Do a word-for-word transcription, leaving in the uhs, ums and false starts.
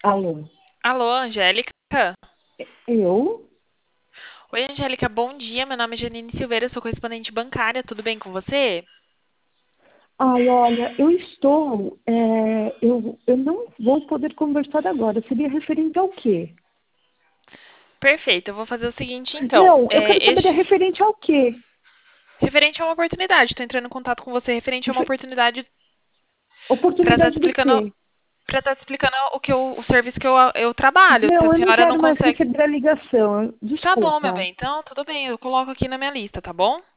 Alô? Alô, Angélica? Eu? Oi, Angélica, bom dia. Meu nome é Janine Silveira, eu sou correspondente bancária. Tudo bem com você? Ai, olha, eu estou. é, eu, eu não vou poder conversar agora. Seria referente ao quê? Perfeito, eu vou fazer o seguinte então. Não, eu quero É, saber é este- referente ao quê? referente a uma oportunidade, estou entrando em contato com você referente a uma Refe- oportunidade para estar te Oportunidade do explicando, quê? para estar te explicando o que eu- o serviço que eu, eu trabalho. Se a Não, eu não senhora não quero mais consegue. receber a ligação. Tá bom, meu Desculpa. bem. Então, tudo bem, eu coloco aqui na minha lista, tá bom?